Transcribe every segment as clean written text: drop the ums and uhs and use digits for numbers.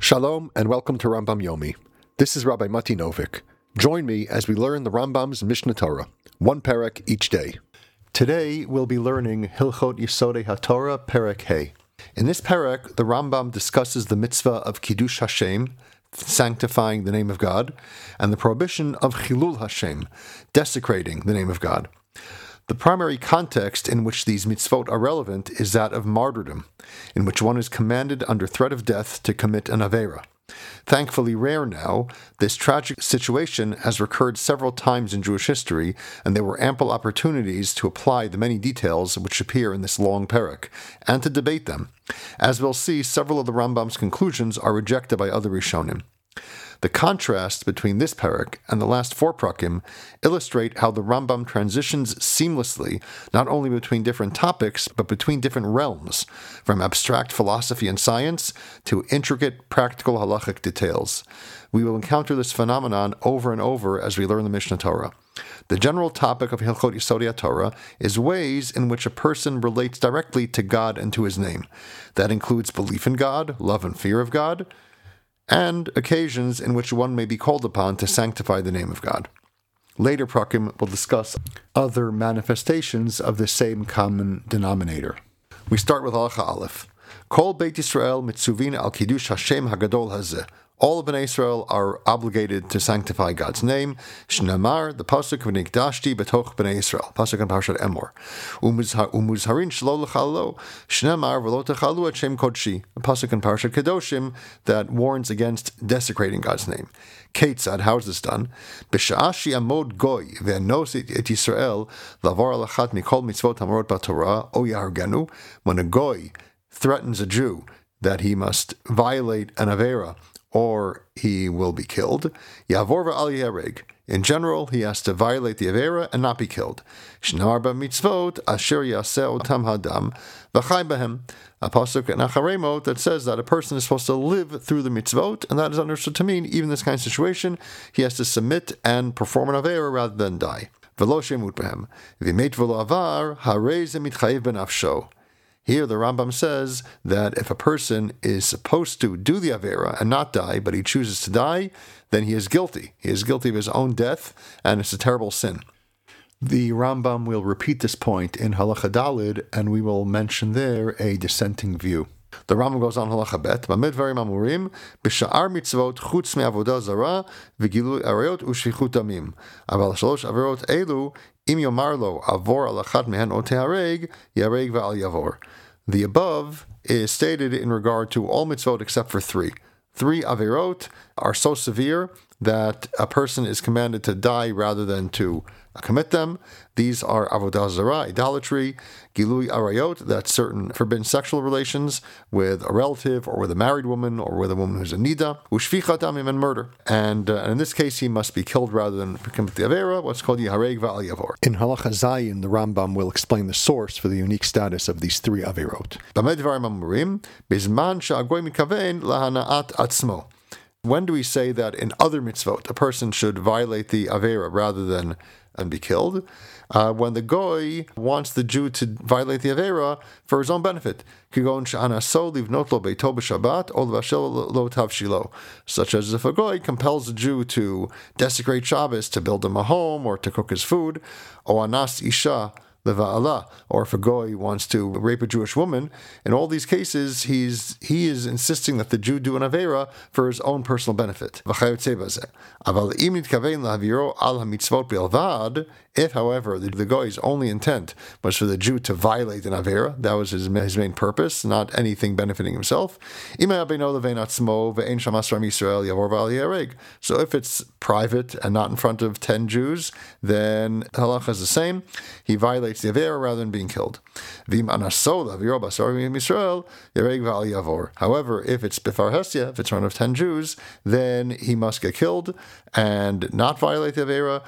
Shalom and welcome to Rambam Yomi. This is Rabbi Mati Novik. Join me as we learn the Rambam's Mishnah Torah, one perek each day. Today we'll be learning Hilchot Yesodei HaTorah, Perek Hey. In this perek, the Rambam discusses the mitzvah of Kiddush Hashem, sanctifying the name of God, and the prohibition of Chilul Hashem, desecrating the name of God. The primary context in which these mitzvot are relevant is that of martyrdom, in which one is commanded under threat of death to commit an avera. Thankfully rare now, this tragic situation has recurred several times in Jewish history, and there were ample opportunities to apply the many details which appear in this long perek, and to debate them. As we'll see, several of the Rambam's conclusions are rejected by other Rishonim. The contrast between this perek and the last four prakim illustrate how the Rambam transitions seamlessly not only between different topics, but between different realms, from abstract philosophy and science to intricate practical halachic details. We will encounter this phenomenon over and over as we learn the Mishnah Torah. The general topic of Hilchot Yesodei HaTorah is ways in which a person relates directly to God and to his name. That includes belief in God, love and fear of God, and occasions in which one may be called upon to sanctify the name of God. Later prakim will discuss other manifestations of the same common denominator. We start with Halacha Aleph. Kol Beit Yisrael mitzuvin al Kiddush Hashem Hagadol Hazeh. All of Bnei Israel are obligated to sanctify God's name. Shnamar, the pasuk of Nikdashti betoch Bnei Israel, pasuk in Parshat Emor. Umuzharin shlo lechalo. Shnamar v'lo techalu et Shem Kodshi, a pasuk in Parshat Kedoshim that warns against desecrating God's name. Ketzad, how is this done? B'sha'ashi amod goy ve'anos et Yisrael lavar alachat mikol mitzvot hamorot b'Torah o yahargenu. When a goy threatens a Jew that he must violate an avera, or he will be killed. Yavor v'al yareg. In general, he has to violate the avera and not be killed. Shnar b'mitzvot asher yaseh otam hadam v'chai b'hem. A pasuk in Acharemot that says that a person is supposed to live through the mitzvot, and that is understood to mean, even in this kind of situation, he has to submit and perform an avera rather than die. V'lo shemut b'hem. V'met v'lo avar harei ze mitchayev b'nafsho. Here the Rambam says that if a person is supposed to do the Avera and not die, but he chooses to die, then he is guilty. He is guilty of his own death, and it's a terrible sin. The Rambam will repeat this point in Halacha Dalid, and we will mention there a dissenting view. The Rambam goes on Halacha Bet, B'mid Dvarim Amurim, B'sha'ar mitzvot chutz me'avodah zara, v'gilui arayot u'shfichut damim. Aval shalosh averot elu, im yomar lo avor alachat mehen o tehareg, yareg v'al yavor. The above is stated in regard to all mitzvot except for three. Three averot are so severe that a person is commanded to die rather than to commit them. These are avodah zarah, idolatry, gilui arayot, that's certain forbidden sexual relations with a relative or with a married woman or with a woman who's a nida, ushfichat damim, and murder. And in this case, he must be killed rather than commit the avera, what's called yahareg va'al yavor. In Halacha Zayin, the Rambam will explain the source for the unique status of these three averot. B'mei dvarim amurim, bizman she'agoy mikaven lahana'at atzmo. When do we say that in other mitzvot a person should violate the avera rather than and be killed? When the goy wants the Jew to violate the avera for his own benefit, such as if a goy compels a Jew to desecrate Shabbos to build him a home or to cook his food, or anas isha leva'ala, or if a goy wants to rape a Jewish woman. In all these cases, he is insisting that the Jew do an avera for his own personal benefit. If, however, the goy's only intent was for the Jew to violate an avera, that was his main purpose, not anything benefiting himself. So if it's private and not in front of 10 Jews, then the halacha is the same. He violates the avera rather than being killed. However, if it's bifar hesya, if it's in front of 10 Jews, then he must get killed and not violate the avera.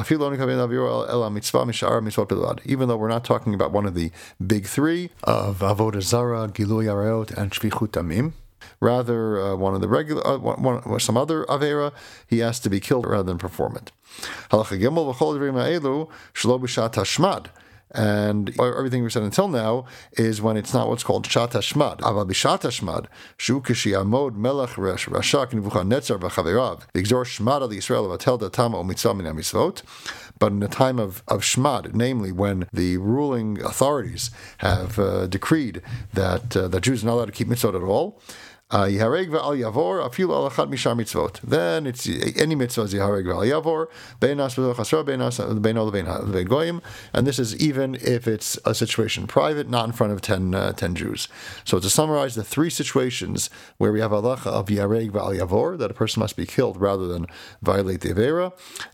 Even though we're not talking about one of the big three of avodah zarah, gilui arayot, and shfichut damim, rather one of the regular, some other avera, he has to be killed rather than perform it. Halacha Gimel v'chol dvarim ha'elu shelo b'shat hashmad. And everything we've said until now is when it's not what's called Shat HaShmad. Aval b'Shat HaShmad, shu k'shiyamod melech Rasha k'Nebuchadnezzar v'chaverav, v'gzor Shmad al Yisrael v'atel datam o mitzvah min ha-mitzvot. But in the time of Shmad, namely when the ruling authorities have decreed that Jews are not allowed to keep mitzvot at all, Yihareg ve'al yavor afilu al achad mishar mitzvot. Then it's any mitzvah is Yihareg ve'al yavor beinas v'lo chasra beinas beino levein goyim, and this is even if it's a situation private, not in front of 10 Jews. So to summarize the three situations where we have halacha of Yihareg ve'al yavor, that a person must be killed rather than violate the avera.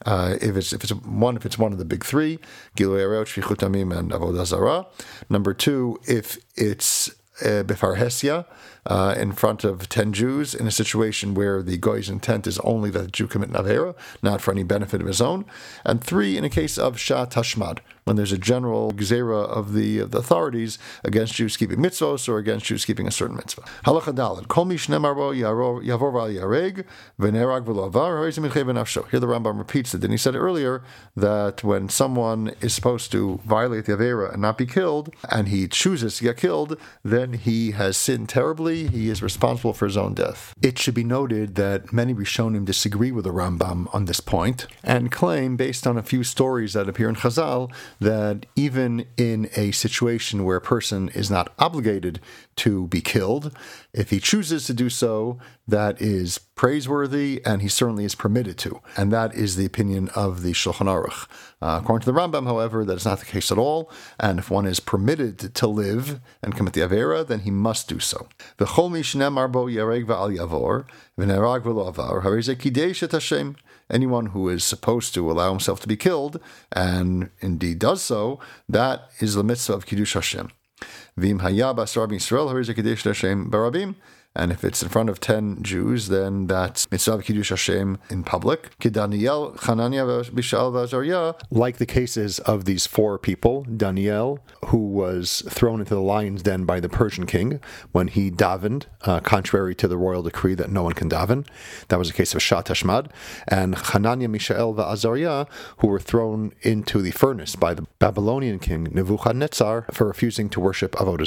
If it's one of the big three, Gilui Arayot, Shfichut Damim, and Avodah Zarah. Number two, if it's Befarhesia, in front of 10 Jews in a situation where the goy's intent is only that the Jew commit an avera, not for any benefit of his own. And three, in a case of Shat HaShmad, when there's a general gzera of the authorities against Jews keeping mitzvos or against Jews keeping a certain mitzvah. Halacha Daled, Kol mi shnemar bo yavor v'al yareg v'nerag v'lo avar ha'rizim milchei v'nafsho. Here the Rambam repeats it. And he said earlier that when someone is supposed to violate the avera and not be killed, and he chooses to get killed, then he has sinned terribly. He is responsible for his own death. It should be noted that many Rishonim disagree with the Rambam on this point and claim, based on a few stories that appear in Chazal, that even in a situation where a person is not obligated to be killed, if he chooses to do so, that is praiseworthy, and he certainly is permitted to. And that is the opinion of the Shulchan Aruch. According to the Rambam, however, that is not the case at all, and if one is permitted to live and commit the Avera, then he must do so. V'chol mi shnemar bo yareg v'al yavor, v'nerag v'lo avar, harei kidesh et Hashem. Anyone who is supposed to allow himself to be killed, and indeed does so, that is the mitzvah of Kiddush Hashem. V'im haya b'asar b'Yisrael, harei kidesh Hashem barabim. And if it's in front of 10 Jews, then that's mitzvah Kiddush Hashem in public. Daniel, Hananiah, Mishael, Azariah. Like the cases of these four people, Daniel, who was thrown into the lion's den by the Persian king when he davened, contrary to the royal decree that no one can daven. That was a case of Shat HaShmad. And Hananiah, Mishael, and Azariah, who were thrown into the furnace by the Babylonian king Nebuchadnezzar for refusing to worship Avodah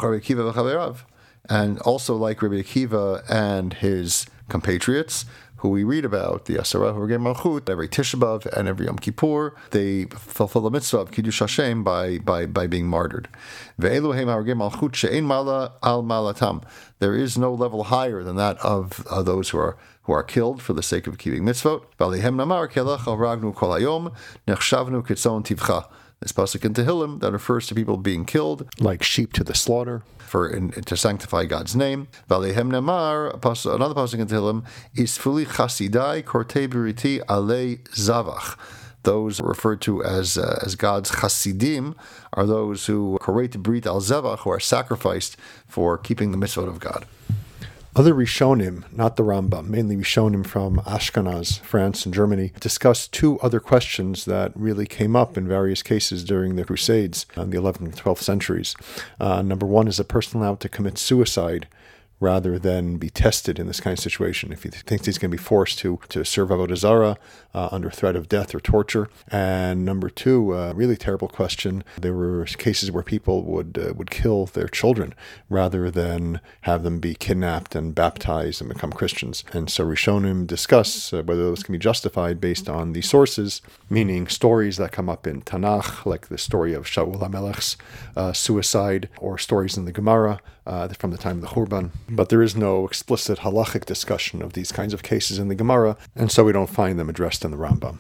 Zarah. And also like Rabbi Akiva and his compatriots, who we read about, the Asara Hurgei Malchut, every Tisha B'Av and every Yom Kippur, they fulfill the mitzvah of Kiddush Hashem by being martyred. Ve'elu heim Hurgei Malchut she'ein mala al malatam. There is no level higher than that of those who are killed for the sake of keeping mitzvot. V'alehem namar kelach haragnu kol hayom nechshavnu kitzon tivcha. This pasuk in Tehillim that refers to people being killed, like sheep to the slaughter, to sanctify God's name. V'alehem nemar, another pasuk in Tehillim, isfuli chasidai kortei biriti alei zavach. Those referred to as God's chasidim are those who koreit brit al zavach, who are sacrificed for keeping the mitzvot of God. Other Rishonim, not the Rambam, mainly Rishonim from Ashkenaz, France and Germany, discussed two other questions that really came up in various cases during the Crusades in the 11th and 12th centuries. Number one, is a person allowed to commit suicide rather than be tested in this kind of situation, if he thinks he's going to be forced to serve Avodah Zarah under threat of death or torture? And number two, a really terrible question, there were cases where people would kill their children rather than have them be kidnapped and baptized and become Christians. And so Rishonim discuss whether those can be justified based on the sources, meaning stories that come up in Tanakh, like the story of Shaul HaMelech's suicide, or stories in the Gemara from the time of the Churban. But there is no explicit halachic discussion of these kinds of cases in the Gemara, and so we don't find them addressed in the Rambam.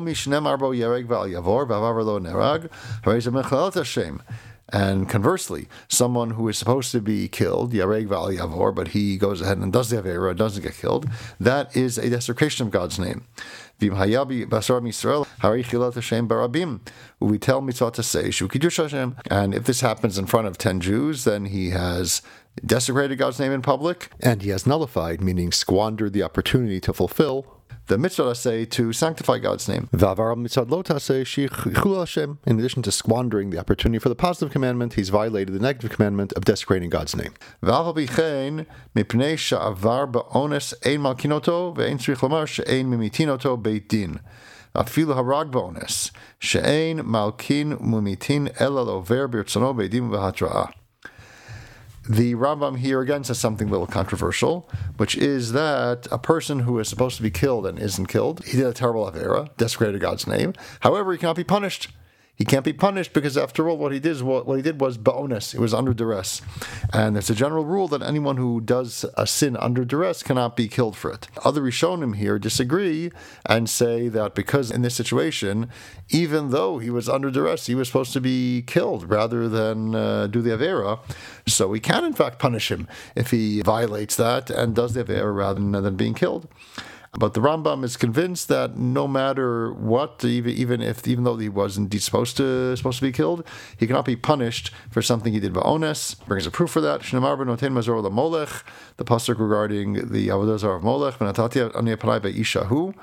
And conversely, someone who is supposed to be killed, Yareg V'al Yavor, but he goes ahead and does the Avera, doesn't get killed, that is a desecration of God's name. V'im hayabi basar Yisrael hari chilat Hashem barabim. We tell mitzvah to say shu kiddush Hashem, and if this happens in front of 10 Jews, then he has desecrated God's name in public, and he has nullified, meaning squandered the opportunity to fulfill the mitzvah say to sanctify God's name. In addition to squandering the opportunity for the positive commandment, he's violated the negative commandment of desecrating God's name. afilu harag ba'ones, she'ein malkin mumitin ela lover b'rtzono b'edim v'hatra'ah. The Rambam here again says something a little controversial, which is that a person who is supposed to be killed and isn't killed, he did a terrible avera, desecrated God's name. However, he cannot be punished. He can't be punished because, after all, what he did was ba'ones. It was under duress. And there's a general rule that anyone who does a sin under duress cannot be killed for it. Other Rishonim here disagree and say that because in this situation, even though he was under duress, he was supposed to be killed rather than do the avera. So we can, in fact, punish him if he violates that and does the avera rather than being killed. But the Rambam is convinced that no matter what, even though he was indeed supposed to be killed, he cannot be punished for something he did ba'ones. Brings a proof for that. Shnemar b'noten mazor l'molech, the pasuk regarding the avodah zarah of Molech. V'natati ani panai ba'ishahu.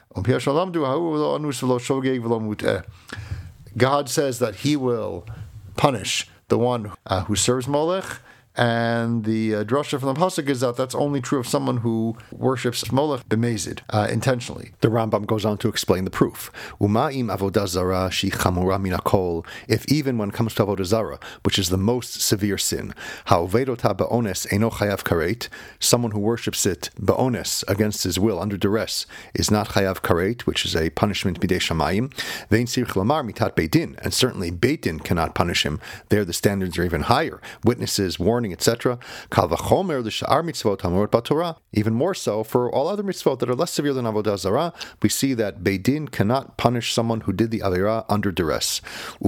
God says that He will punish the one who serves Molech. And the drasha from the pasuk is that that's only true of someone who worships Molech b'mezid, intentionally. The Rambam goes on to explain the proof. Uma'im avodah zara shi chamura min hakol. If even when it comes to avodah zara, which is the most severe sin, ha'ovedota ba'ones eino chayav karet, someone who worships it ba'ones, against his will, under duress, is not chayav karet, which is a punishment b'dei shamayim. Vein sirch lamar mitat beit din, and certainly beit din cannot punish him. There the standards are even higher. Witnesses, warning, etc. Even more so for all other mitzvot that are less severe than avodah zarah, we see that Beit Din cannot punish someone who did the avera under duress.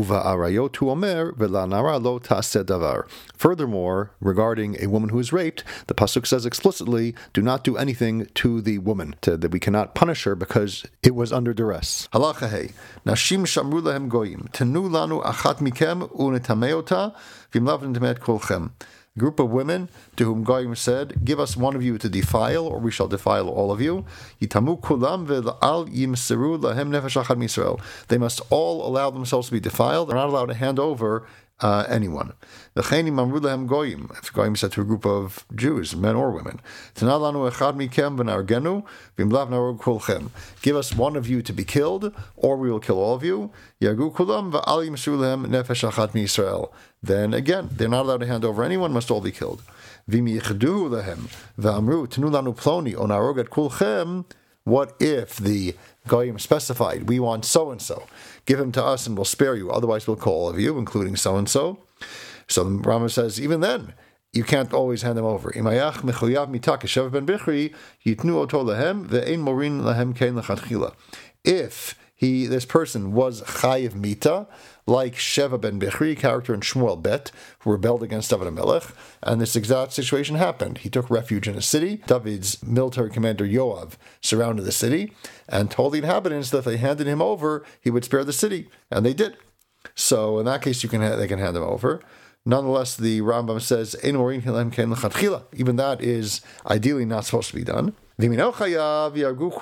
Furthermore, regarding a woman who is raped, the pasuk says explicitly, do not do anything to the woman, that we cannot punish her because it was under duress. Halacha hey, nashim shamru lahem goyim, tenu lanu achat mikem unetameota v'imlav netameot kolchem. A group of women to whom Goyim said, give us one of you to defile, or we shall defile all of you. Yitamu kulam ve'al yimseru lahem nefesh achad misrael. They must all allow themselves to be defiled. They're not allowed to hand over anyone. If Goyim said to a group of Jews, men or women, give us one of you to be killed, or we will kill all of you. Then again, they're not allowed to hand over anyone, must all be killed. What if the Goyim specified, we want so-and-so, give him to us and we'll spare you, otherwise we'll kill all of you, including so-and-so. So the Rambam says, even then, you can't always hand them over. If this person was chayiv mita, like Sheva ben Bichri, character in Shmuel Bet, who rebelled against David HaMelech, and this exact situation happened. He took refuge in a city. David's military commander Yoav surrounded the city and told the inhabitants that if they handed him over, he would spare the city, and they did. So in that case, they can hand him over. Nonetheless, the Rambam says, even that is ideally not supposed to be done. However,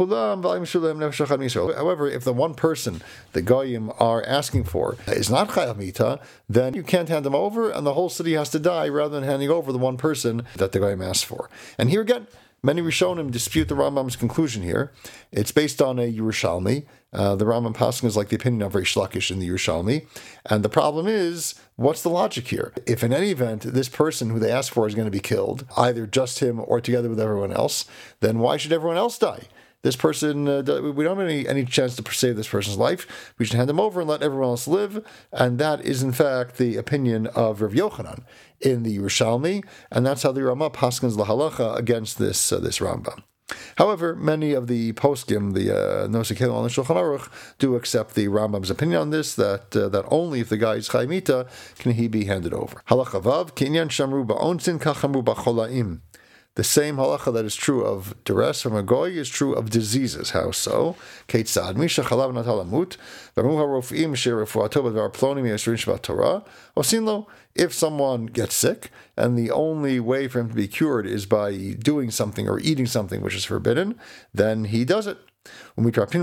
if the one person the Goyim are asking for is not chayav mita, then you can't hand them over, and the whole city has to die rather than handing over the one person that the Goyim asked for. And here again, many Rishonim dispute the Rambam's conclusion here. It's based on a Yerushalmi. The Rambam passing is like the opinion of Reish Lakish in the Yerushalmi. And the problem is, what's the logic here? If in any event, this person who they asked for is going to be killed, either just him or together with everyone else, then why should everyone else die? This person, we don't have any chance to save this person's life. We should hand them over and let everyone else live. And that is, in fact, the opinion of Rav Yochanan in the Yerushalmi. And that's how the Ramah paskins lahalacha against this Rambam. However, many of the poskim, the Nosei Kelim and Shulchan Aruch, do accept the Rambam's opinion on this, that only if the guy is chaymita can he be handed over. Halacha vav, kinyan shamru ba'onsin kachamru ba'cholaim. The same halacha that is true of duress from a goy is true of diseases. How so? Keitzad misha chalav natal amut v'amu harofim sherefuato b'dvar plonim yesrin shvat Torah osin lo. If someone gets sick and the only way for him to be cured is by doing something or eating something which is forbidden, then he does it. Shafilu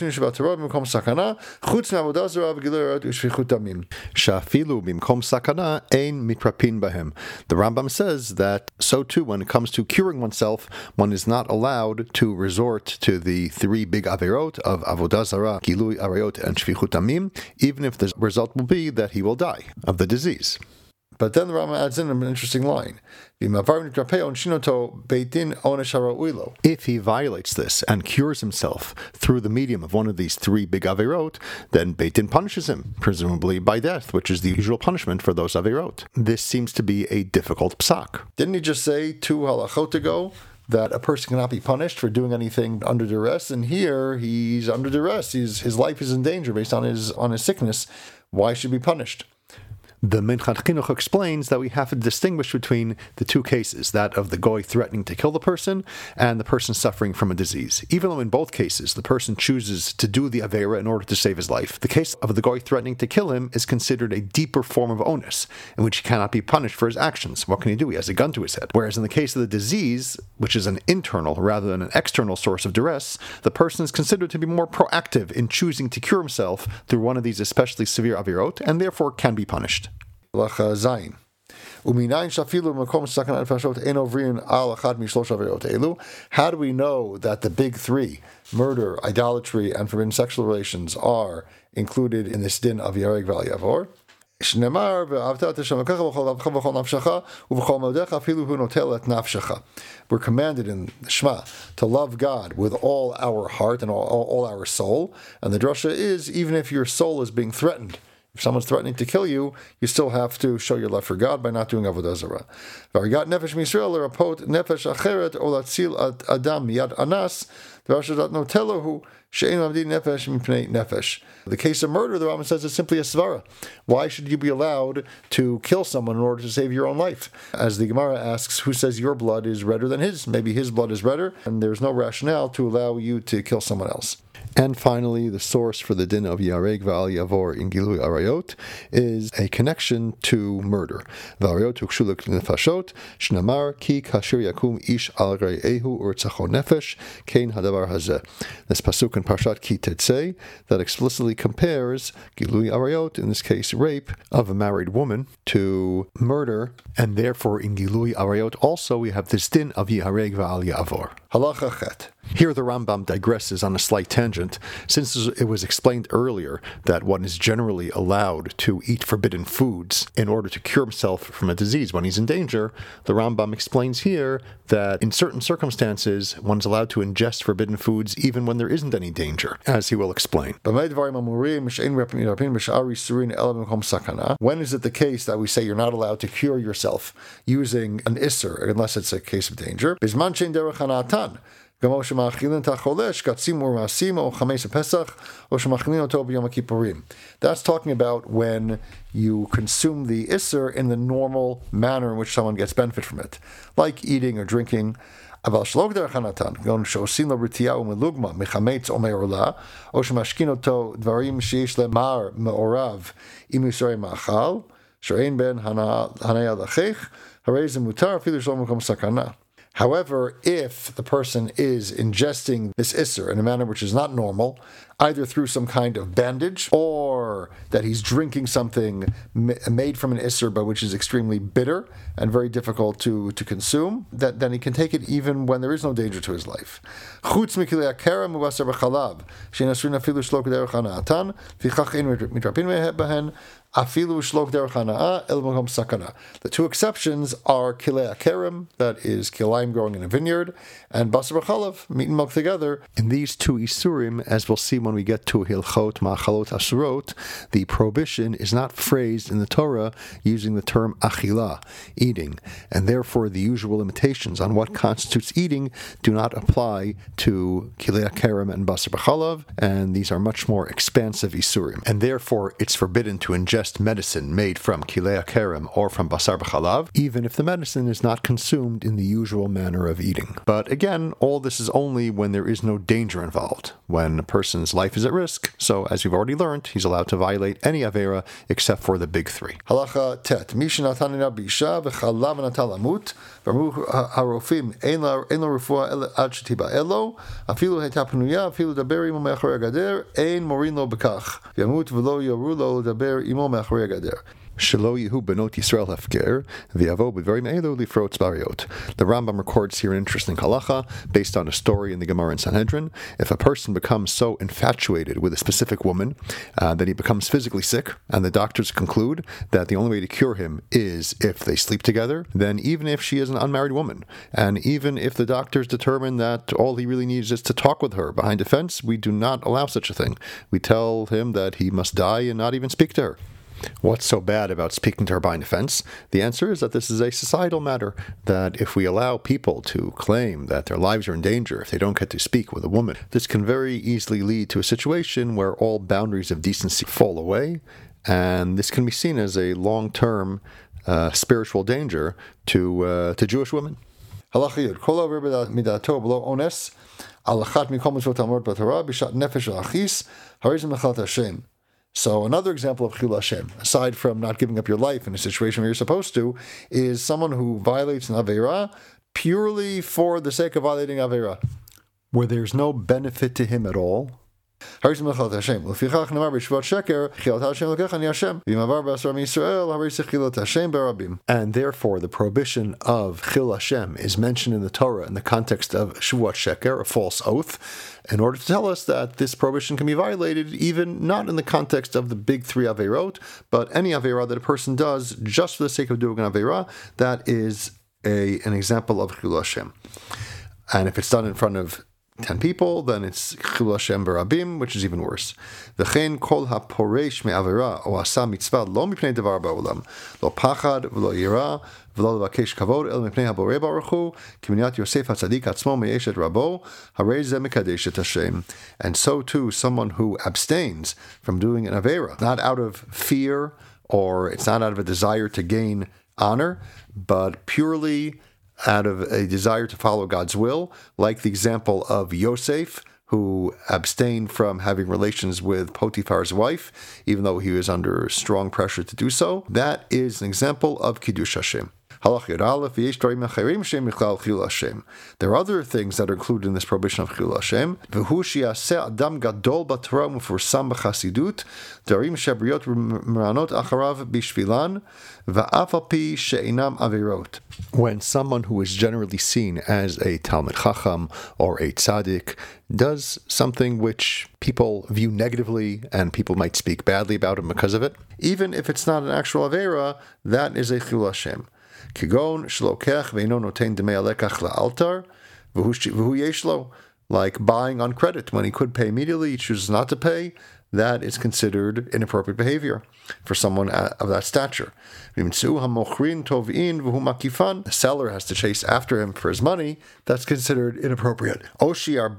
bimkom sakana ein mitrapin bahem. The Rambam says that so too when it comes to curing oneself, one is not allowed to resort to the three big averot of avodah zarah, gilui arayot, and shvichut damim, even if the result will be that he will die of the disease. But then the Rambam adds in an interesting line. If he violates this and cures himself through the medium of one of these three big averot, then Beit Din punishes him, presumably by death, which is the usual punishment for those averot. This seems to be a difficult psak. Didn't he just say 2 halachot ago that a person cannot be punished for doing anything under duress? And here he's under duress. His life is in danger based on his sickness. Why should he be punished? The Minchat Chinuch explains that we have to distinguish between the two cases, that of the goy threatening to kill the person and the person suffering from a disease. Even though in both cases the person chooses to do the avera in order to save his life, the case of the goy threatening to kill him is considered a deeper form of onus, in which he cannot be punished for his actions. What can he do? He has a gun to his head. Whereas in the case of the disease, which is an internal rather than an external source of duress, the person is considered to be more proactive in choosing to cure himself through one of these especially severe avirot, and therefore can be punished. How do we know that the big three, murder, idolatry, and forbidden sexual relations, are included in this din of Yareg Val Yavor? We're commanded in Shema to love God with all our heart and all our soul, and the drasha is, even if your soul is being threatened, if someone's threatening to kill you, you still have to show your love for God by not doing avodah zarah. Varigat nefesh misrael lerapot nefesh acheret or latzil adam miyad anas v'ashadat notelahu she'en lamdi nefesh mipnei nefesh. The case of murder, the Rambam says, is simply a svara. Why should you be allowed to kill someone in order to save your own life? As the Gemara asks, who says your blood is redder than his? Maybe his blood is redder, and there's no rationale to allow you to kill someone else. And finally, the source for the din of Yareg V'al Yavor in Gilui Arayot is a connection to murder. V'arayot hukshu l'nefashot, shnamar ki kasher yakum ish al re'ehu urtzacho nefesh, kein hadavar hazeh. This pasuk in Parshat Ki Tetzei that explicitly compares Gilui Arayot, in this case rape, of a married woman, to murder, and therefore in Gilui Arayot also we have this din of Yareg V'al Yavor. Halacha Chet. Here the Rambam digresses on a slight tangent, since it was explained earlier that one is generally allowed to eat forbidden foods in order to cure himself from a disease when he's in danger. The Rambam explains here that in certain circumstances one's allowed to ingest forbidden foods even when there isn't any danger, as he will explain. When is it the case that we say you're not allowed to cure yourself using an isser unless it's a case of danger? That's talking about when you consume the isser in the normal manner in which someone gets benefit from it, like eating or drinking. But commanded in Shema. However, if the person is ingesting this isser in a manner which is not normal, either through some kind of bandage or that he's drinking something made from an isser but which is extremely bitter and very difficult to consume, then he can take it even when there is no danger to his life. The two exceptions are kilei akerim, that is kilayim growing in a vineyard, and basar b'chalav, meat and milk together. In these two isurim, as we'll see when we get to hilchot ma'achalot asurot, the prohibition is not phrased in the Torah using the term achila, eating, and therefore the usual limitations on what constitutes eating do not apply to kilei akerim and basar b'chalav, and these are much more expansive isurim, and therefore it's forbidden to ingest ingest medicine made from kilei kerem or from basar b'chalav, even if the medicine is not consumed in the usual manner of eating. But again, all this is only when there is no danger involved, when a person's life is at risk. So, as you've already learned, he's allowed to violate any avera except for the big three. Halacha tet. Mishnatani bisha v'chalav natal amut. V'amru harofim ein lo refuah ad shetiba elo. Afilu heta pnuya. Afilu daber imo me'acharei gader. Ein morin lo bekach. V'yamut v'lo yoru lo daber imo me'acharei gader. Shelo Yehu Benot Yisrael Hefker, V'yavo B'dvarim Elu Lifrot Zbariot. The Rambam records here an interesting halacha based on a story in the Gemara in Sanhedrin. If a person becomes so infatuated with a specific woman that he becomes physically sick, and the doctors conclude that the only way to cure him is if they sleep together, then even if she is an unmarried woman, and even if the doctors determine that all he really needs is to talk with her behind a fence, we do not allow such a thing. We tell him that he must die and not even speak to her. What's so bad about speaking to her behind a fence? The answer is that this is a societal matter, that if we allow people to claim that their lives are in danger if they don't get to speak with a woman, this can very easily lead to a situation where all boundaries of decency fall away, and this can be seen as a long-term spiritual danger to Jewish women. Halacha kol haver midato below ones alachat mikol mitzvot amot b'Torah b'shat nefesh achis harizim mechat Hashem. So another example of Chilul Hashem, aside from not giving up your life in a situation where you're supposed to, is someone who violates an Aveira purely for the sake of violating Aveira, where there's no benefit to him at all. And therefore, the prohibition of Chilul Hashem is mentioned in the Torah in the context of Shavuot Sheker, a false oath, in order to tell us that this prohibition can be violated even not in the context of the big three Averot, but any Averah that a person does just for the sake of doing an Averah, that is an example of Chilul Hashem. And if it's done in front of 10 people, then it's Chilul Hashem berabim, which is even worse. V'chein kol haporesh me'avera o asa mitzvah lo mipnei davar ba'olam, lo pachad v'lo yira v'lo levakesh kavod el mipnei haborei baruch hu k'minyat Yosef hatzadik atzmo me'eshet rabo harei ze mekadesh et Hashem. And so too, someone who abstains from doing an avera, not out of fear or it's not out of a desire to gain honor, but purely out of a desire to follow God's will, like the example of Yosef, who abstained from having relations with Potiphar's wife, even though he was under strong pressure to do so. That is an example of Kiddush Hashem. There are other things that are included in this prohibition of Chilul Hashem. When someone who is generally seen as a Talmid Chacham or a Tzaddik does something which people view negatively and people might speak badly about him because of it, even if it's not an actual Avera, that is a Chilul Hashem. Kigon shlokech ve'ino noten demei alekach la'altar v'hu yeshlo, like buying on credit when he could pay immediately, he chooses not to pay. That is considered inappropriate behavior for someone of that stature. The seller has to chase after him for his money. That's considered inappropriate. Or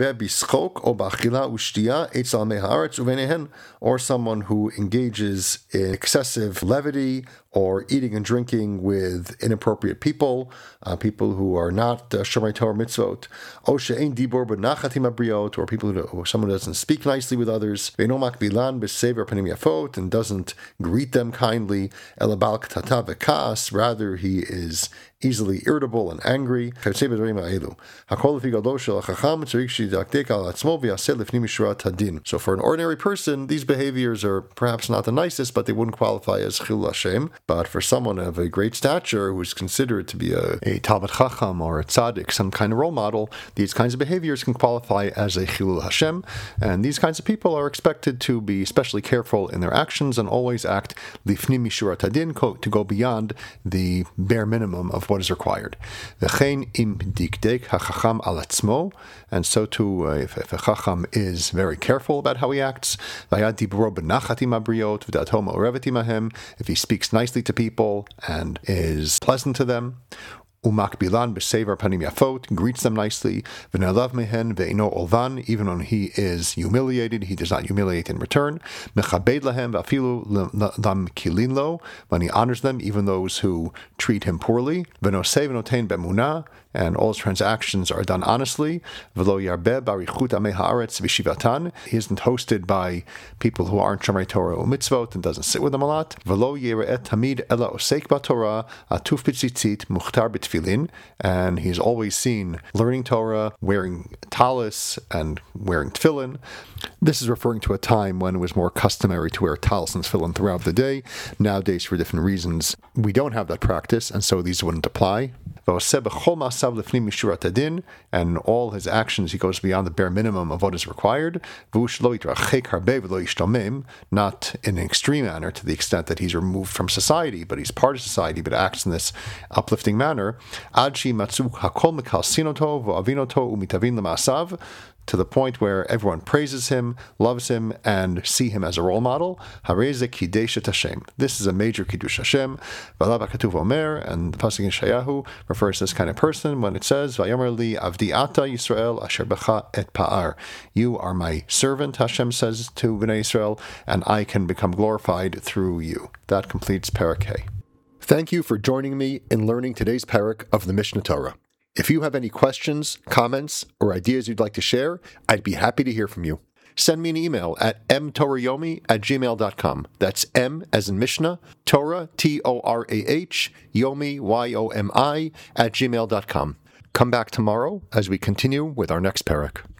someone who engages in excessive levity or eating and drinking with inappropriate people, people who are not Shomrei Torah mitzvot, or people who someone who doesn't speak nicely with others, and doesn't greet them kindly, rather he is easily irritable and angry. So for an ordinary person, these behaviors are perhaps not the nicest, but they wouldn't qualify as Chilul Hashem. But for someone of a great stature who is considered to be a Talmid Chacham or a Tzaddik, some kind of role model, these kinds of behaviors can qualify as a Chilul Hashem. And these kinds of people are expected to be especially careful in their actions and always act lifnim mishurat hadin, to go beyond the bare minimum of what is required. And so too, if a Chacham is very careful about how he acts, if he speaks nicely to people and is pleasant to them, Umakbilan b'sevar panim yafot, greets them nicely. V'nalav mehen ve'ino olvan, even when he is humiliated, he does not humiliate in return. Mechabed lahem v'afilu lam kilinlo, when he honors them, even those who treat him poorly. V'nosei v'notein be'munah, and all his transactions are done honestly. V'lo yarbeh barichut amei haaretz v'shivatan, he isn't hosted by people who aren't Shomrei Torah or mitzvot and doesn't sit with them a lot. V'lo yireh tamid ela osek b'Torah atuf b'tzitzit muchtar b'tfilin, and he's always seen learning Torah, wearing talis, and wearing tefillin. This is referring to a time when it was more customary to wear talis and tefillin throughout the day. Nowadays, for different reasons, we don't have that practice, and so these wouldn't apply. And all his actions, he goes beyond the bare minimum of what is required. Not in an extreme manner, to the extent that he's removed from society, but he's part of society, but acts in this uplifting manner. To the point where everyone praises him, loves him, and see him as a role model. This is a major Kiddush Hashem. And the Pasuk in Shayahu refers to this kind of person when it says, Vayomer li avdi ata Yisrael asher becha et pa'ar. You are my servant, Hashem says to Bnei Yisrael, and I can become glorified through you. That completes Perek Hay. Thank you for joining me in learning today's Perek of the Mishnah Torah. If you have any questions, comments, or ideas you'd like to share, I'd be happy to hear from you. Send me an email at mtorayomi@gmail.com. That's M as in Mishnah, Torah, Torah, Yomi, Yomi, @gmail.com. Come back tomorrow as we continue with our next Perek.